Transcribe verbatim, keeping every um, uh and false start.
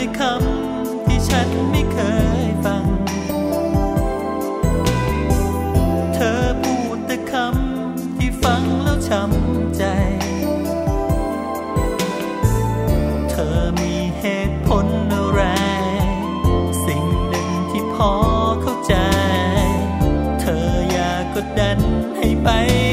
คำที่ฉันไม่เคยฟังเธอพูดแต่คำที่ฟังแล้วช้ำใจเธอมีเหตุผลอะไรสิ่งหนึ่งที่พอเข้าใจเธออย่ากดดันให้ไป